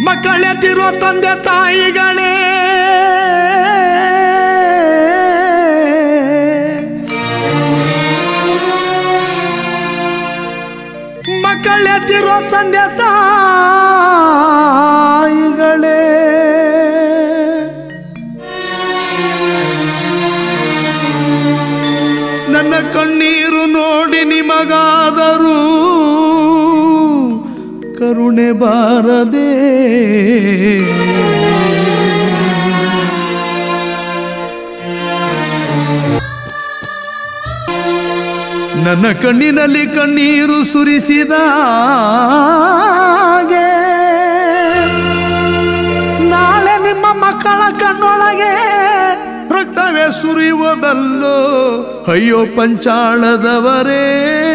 ಮಕ್ಕಳೆತ್ತಿರೋ ತಂದೆ ತಾಯಿಗಳೇ, ಮಕ್ಕಳೆತ್ತಿರೋ ತಂದೆ ತಾಯಿಗಳೇ, ನನ್ನ ಕಣ್ಣೀರು ನೋಡಿ ನಿಮಗಾದರೂ ಕರುಣೆ ಬಾರದೆ, ನನ್ನ ಕಣ್ಣಿನಲ್ಲಿ ಕಣ್ಣೀರು ಸುರಿಸಿದಾಗೆ ನಾಳೆ ನಿಮ್ಮ ಮಕ್ಕಳ ಕಣ್ಣೊಳಗೆ ರಕ್ತವೇ ಸುರಿಯುವುದಲ್ಲೋ. ಅಯ್ಯೋ ಪಂಚಾಳದವರೇ,